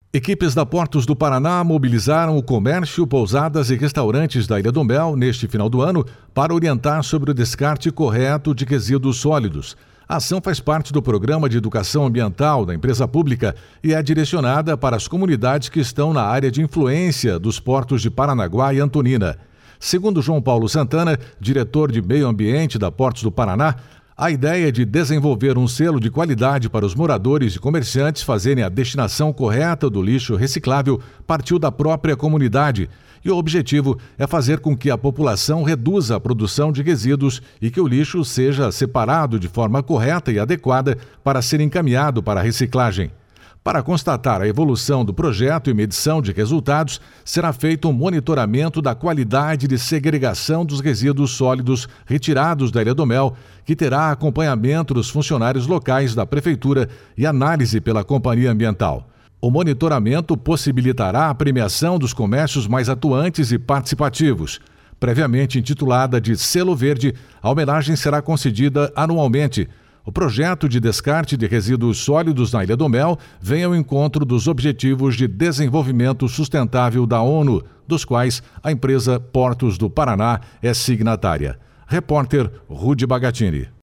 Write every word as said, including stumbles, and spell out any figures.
Equipes da Portos do Paraná mobilizaram o comércio, pousadas e restaurantes da Ilha do Mel neste final do ano para orientar sobre o descarte correto de resíduos sólidos. A ação faz parte do Programa de Educação Ambiental da empresa pública e é direcionada para as comunidades que estão na área de influência dos portos de Paranaguá e Antonina. Segundo João Paulo Santana, diretor de Meio Ambiente da Portos do Paraná, a ideia de desenvolver um selo de qualidade para os moradores e comerciantes fazerem a destinação correta do lixo reciclável partiu da própria comunidade. E o objetivo é fazer com que a população reduza a produção de resíduos e que o lixo seja separado de forma correta e adequada para ser encaminhado para a reciclagem. Para constatar a evolução do projeto e medição de resultados, será feito um monitoramento da qualidade de segregação dos resíduos sólidos retirados da Ilha do Mel, que terá acompanhamento dos funcionários locais da Prefeitura e análise pela Companhia Ambiental. O monitoramento possibilitará a premiação dos comércios mais atuantes e participativos. Previamente intitulada de Selo Verde, a homenagem será concedida anualmente. O projeto de descarte de resíduos sólidos na Ilha do Mel vem ao encontro dos Objetivos de Desenvolvimento Sustentável da ONU, dos quais a empresa Portos do Paraná é signatária. Repórter Rudy Bagatini.